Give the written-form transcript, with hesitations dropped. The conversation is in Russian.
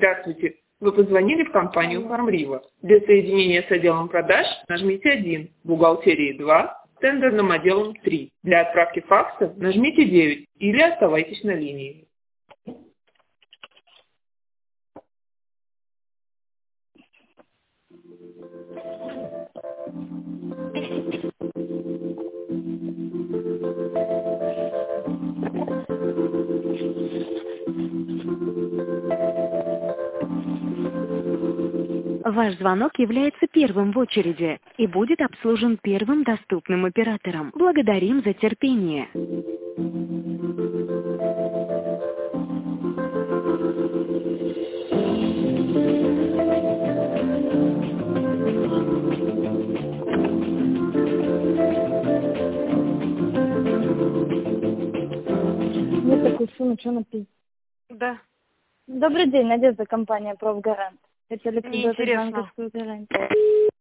Здравствуйте. Вы позвонили в компанию «Фармрива». Для соединения с отделом продаж нажмите 1, бухгалтерии 2, тендерным отделом 3. Для отправки факса нажмите 9 или оставайтесь на линии. Ваш звонок является первым в очереди и будет обслужен первым доступным оператором. Благодарим за терпение. Нет такой суммы, что написано? Да. Добрый день, Надежда, компания «Профгарант». Хотели предложить Неинтересно. банковскую гарантию.